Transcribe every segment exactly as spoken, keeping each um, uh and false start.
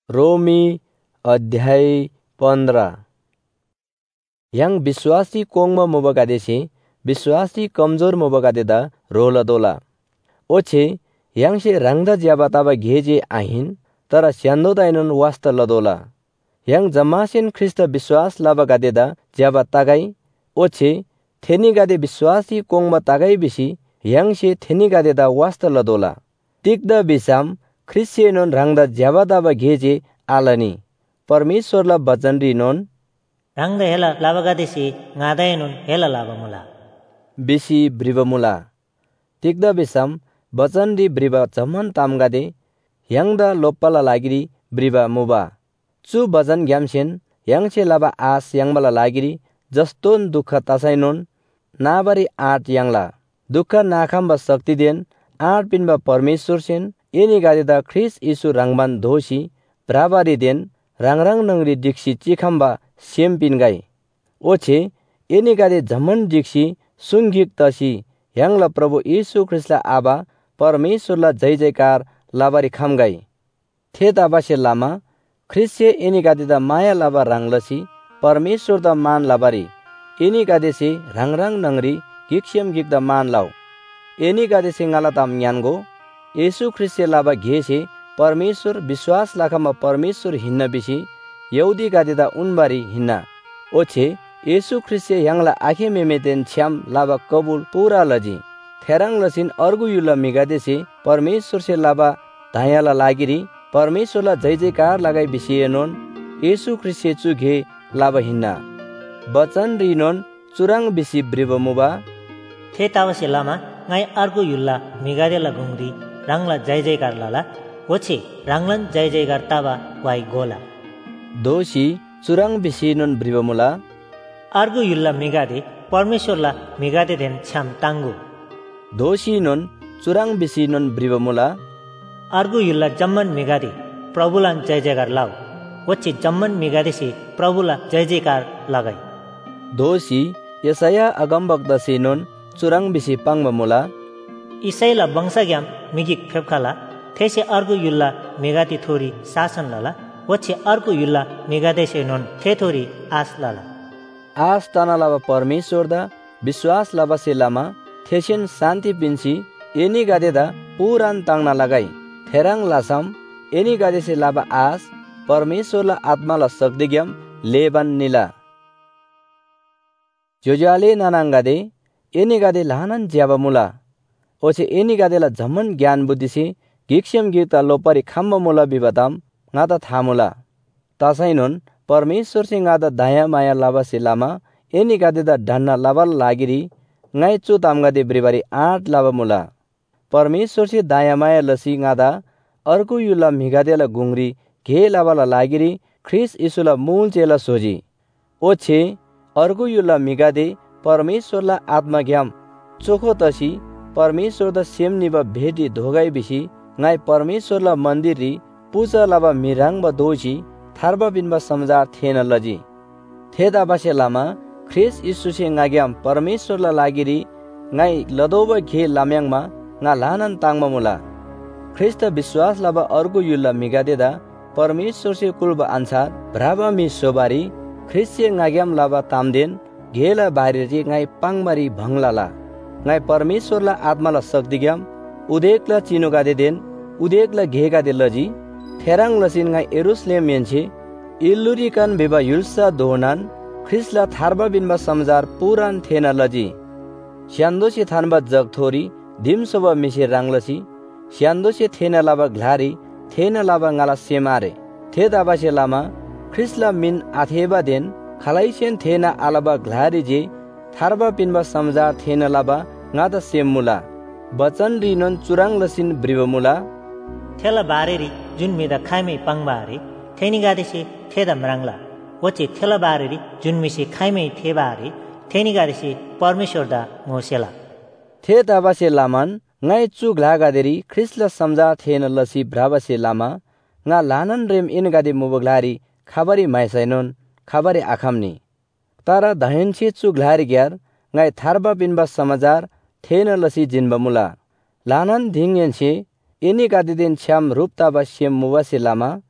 रोमी अध्याय पन्ध्र। yang विश्वासी कोंगमा मोबगादेसी विश्वासी कमजोर मोबगादेदा रोलदोला ओछे yang से रंगदा ज्याबा ताबा घेजे आहिन तर स्यान्दोदाइनन वास्त लदोला yang जमासिन ख्रिस्त विश्वास लाबा गादेदा ज्याबा तागाई ओछे थेनी गादे विश्वासी कोंगमा तागाई बिसी yang से थेनी गादेदा वास्त लदोला तिक्दा बिसाम ख्रिस्येनोन रंगदा ज्याबा ताबा घेजे आलनी परमेश्वरला वचन रिनोन rangda hela lavagadi ngadainun hela lavamula बिसी ब्रिबमुला तिक्दा बिसाम वचन रि ब्रिबा जमन तामगादे यांगदा लोप्पाला लागिरी ब्रिबा मुबा चु वचन ग्यामसेन यांगसे लाबा आस यांगबाला लागिरी जस्तोन दुख तासाइनोन नाबारी आट यांगला दुख नाखाम्बा शक्ति देन आट पिनबा परमेश्वर सेन एनी गादेदा ख्रिस यीशु रंगबान धोसी ब्राबारी देन रंगरंग नंगरी दिक्सी चिखम्बा सेम पिनगाई ओछे एनी गादे जमन दिक्सी सुंगिक तसी यांगला प्रभु यीशु ख्रिस्टला आबा परमेश्वरला जय जयकार लाबारी खामगाई थे ताबासे लामा ख्रिस्ये एनी गादेदा माया लाबा रंगलसी परमेश्वर दा मान लाबारी एनी गादेसे रंगरंग नंगरी गिक्सियम गिकदा मान लाव एनी गादेसे ngala tam न्यानगो यीशु ख्रिस्ये लाबा घेसे परमेश्वर विश्वास लाखामा परमेश्वर हिन्न बिसी यहुदी गादेदा उनबारी हिन्ना ओछे यीशु ख्रिस्ये यांगला आखे मेमेतेन छ्याम लाबा कबूल पूरा लजी थेरांग लसिन अर्गु युला मिगादेसे परमेश्वर से लाबा धायाला लागिरी परमेश्वरला जय जयकार लगाई बिसिएनोन यीशु ख्रिस्ये चुघे लाबा हिन्ना वचन रिनोन चुरांग बिसी ब्रिबमुबा थे तावसे लामा ngai argu yulla migadela gungri rangla jai jaygar lala oche ranglan jai jaygar taba wai gola दोषी चुरांग बिसिनोन ब्रिबमुला argu yulla migade परमेश्वरला मिगादे देन छाम तांगु दोषी नोन चुरांग बिसिनोन ब्रिबमुला argu yulla जम्मन मिगादे प्रभुलान जय जयकार लाव ओचे जम्मन मिगादे से प्रभुला जय जयकार लगाई दोषी यसाया अगमबक्दसिनोन चुरांग बिसी पांगबमुला इसैला बंसाग्याम मिगिक फेपखाला थेसे अर्गु युल्ला मेगाती थोरी शासन लाला वच्छे अर्गु युल्ला मेगादेसे नोन थे थोरी आस लाला आस ताना लाबा परमेश्वर दा विश्वास लाबा से लामा थेसेन शान्ति पिन्सी एनी गादेदा पुरान तांगना लगाई थेरांग लासाम एनी गादेसे लाबा आस परमेश्वरला आत्माला सक्दिग्याम लेबान निला जोजाले नानांगादे एनी गादे लाहानान ज्याबा मुला ओछे एनी गादेला जमन ज्ञान बुद्धिसे गिक्सियम गिता लोपारी खाम्बा मुला बिबाताम ngata thamula tasainon परमेश्वर से ngada daya maya laba se lama eni gadeda dhanna labal lagiri ngai chu tamgade ब्रिबारी आठ laba mula परमेश्वर से daya maya लसी ngada अर्को युला मिगादेला गुंगरी घे लाबाला लागिरी ख्रिस यीशुला मूल चेला सोजी ओछे अर्को युला मिगादे परमेश्वरला आत्मज्ञाम चोखो तसी परमेश्वर द सेम निबा भेटी धोगाई बिसी ngai परमेश्वरला मन्दिररी पूजा लाबा मिराङ बा दोजी थारबा बिनबा समजार थेन लजी थेदा बासे लामा ख्रिस यीशु से ngagyam परमेश्वरला लागिरी ngai लदोबा घे लाम्याङमा nga लानन ताङमा मुला ख्रिस्त विश्वास लाबा अर्गु युला मिगादेदा परमेश्वर से कुलबा अनुसार भ्राबा मि सोबारी ख्रिस्ये ngagyam लाबा तामदेन घेला बाहिरी ngai पाङमारी भंगलाला ngai परमेश्वरला आत्माला सक्दिग्याम उदेकला चिनो गादे देन उदेकला घे गादे लजी थेरांग लसिन ngai यरुशलेम मेन्चे इल्लुरिकन बेबा युल्सा दोनान ख्रिस्ला थारबा बिनबा समजार पुरान थेना लजी स्यान्दोसे थानबा जग थोरी दिमसोबा मिसे रांगलसी स्यान्दोसे थेना लाबा ग्लारी थेना लाबा ngala सेमारे थे दाबासे लामा ख्रिस्ला मिन आथेबा देन खालाइसेन थेना आलाबा ग्लारी जे थारबा बिनबा समजार थेना लाबा ngata सेममुला वचन रिनोन चुरांग लसिन ब्रिबमुला थेला बारेरी जुन मेदा खाइमै पाङबारे थेनी गादेसे थेदा मराङला वचे थेला बारेरी जुन मिसे खाइमै थेबारे थेनी गादेसे परमेश्वर दा मोसेला थे दाबासे लामान ngai chu gla gaderi ख्रिस्टला समजा थेन लसी ब्राबासे लामा nga लानन रेम इन गादे मुबगलारी खाबारी माइसाइनोन खाबारी आखामनी तारा दहेनसे चु ग्लारी ग्यार ngai थारबा बिनबा समाचार थेन लसी जिनबमुला लानन धिङयनसे एनी गादेदेन छ्याम रूपताबा सेम मुवासे लामा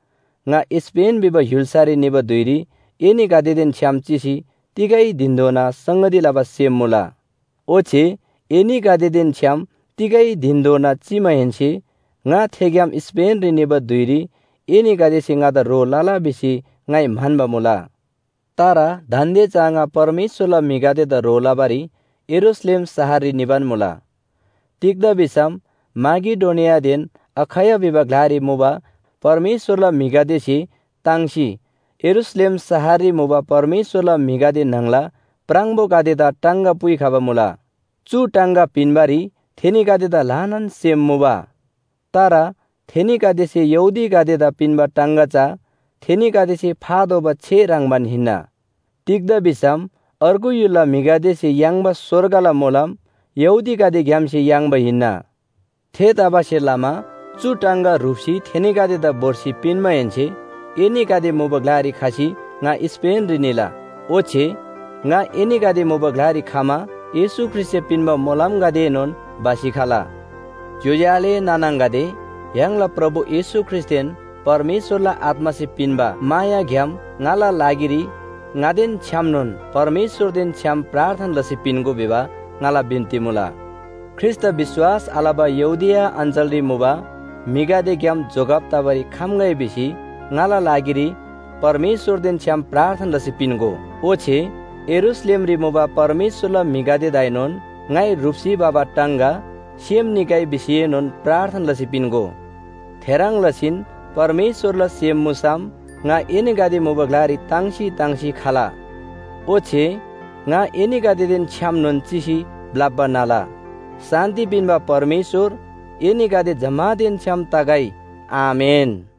nga Spain biba hulsari niba duiri eni gadeden cham chisi tigai dindona sangadi laba semmula oche eni gadeden cham tigai dindona chima hensi nga thegyam Spain ri niba duiri eni gadesi nga da ro lala bisi ngai manba mula tara dhande changa परमेश्वरला मिगादे the रोलाबारी यरूशलेम शहरी निबान मुला तिग्दा बिसम मागिडोनिया then अखया विभागलारी मुबा परमेश्वरला मिगादेसी तांसी यरूशलेम शहरी मुबा परमेश्वरला मिगादे नंगला प्रांगबो गादे दा टांगा पुई खाबा मुला चु टांगा पिनबारी थेनी गादे दा लानन सेम मुबा तारा थेनी गादेसी यहुदी गादे दा पिनबा टांगा चा थेनी गादेसी फादो बा छे रांगबान हिन्ना तिग्दा बिसम अर्गु युला मिगादेसी यांगबा स्वर्गला मोलाम यहुदी गादे ग्यामसी यांगबा हिन्ना थे ताबासे लामा चु टांगा रुपसी थेनी गादे दा बोर्सी पिनमा हेन्से एनी गादे मोबगलारी खासी nga स्पेन रिनीला ओछे nga एनी गादे मोबगलारी खामा येशु ख्रिस्टे पिनमा मोलाम गादे नोन बासी खाला जोजाले नानांग गादे यांगला प्रभु येशु ख्रिस्टेन परमेश्वरला आत्मा से पिनबा माया घ्याम ngala लागिरी ngaden छ्यामनोन परमेश्वर दिन छ्याम प्रार्थना लसी पिनको बेबा ngala बिन्ती मुला ख्रिस्ट विश्वास आलाबा यहुदिया अञ्चलरी मुबा मिगादे ग्याम जोगाब ताबारी खामगए बिसी ngala लागिरी परमेश्वर दिन छ्याम प्रार्थना लसी पिनको ओछे यरूशलेम री मुबा परमेश्वरला मिगादे दाइनोन ngai रुपसी बाबा टांगा सेम निकाय बिसिए नोन प्रार्थना लसी पिनको थेरांग लसिन परमेश्वरला सेम मुसाम nga eni gadi mobaglaari tangsi tangsi khala oche nga eni gadi den cham non chisi blabba nala शान्ति बिनबा परमेश्वर eni gadi jama den cham tagai amen।